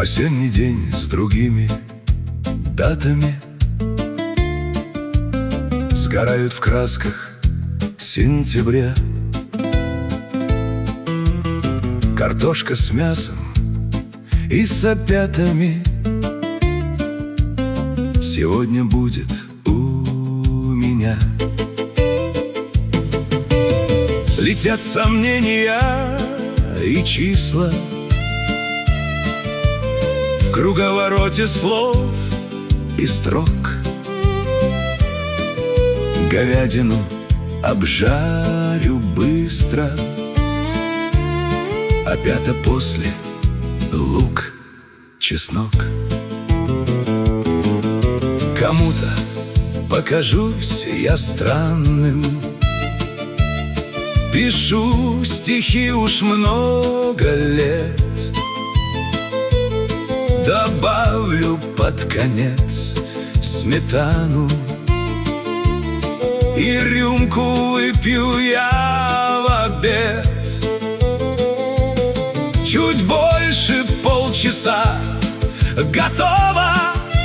Осенний день с другими датами сгорают в красках сентября. Картошка с мясом и с опятами сегодня будет у меня. Летят сомнения и числа в круговороте слов и строк. Говядину обжарю быстро, опята после лук, чеснок. Кому-то покажусь я странным, пишу стихи уж много лет. Добавлю под конец сметану, и рюмку выпью я в обед. Чуть больше полчаса готово.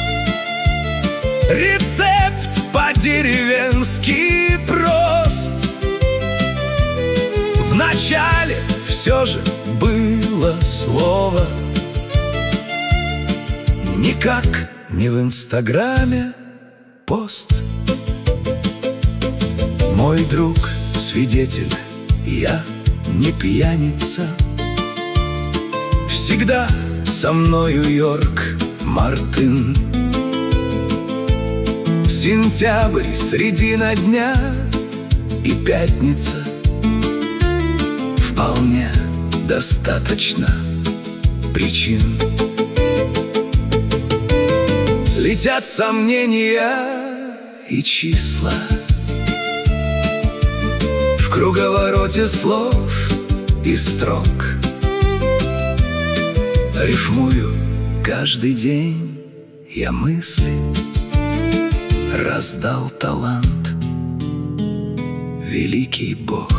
Рецепт по-деревенски прост. Вначале все же было слово, никак не в инстаграме пост. Мой друг свидетель, я не пьяница. Всегда со мною Йорк Мартин. Сентябрь, середина дня и пятница. Вполне достаточно причин. Летят сомнения и числа в круговороте слов и строк. Рифмую каждый день я мысли, раздал талант великий Бог.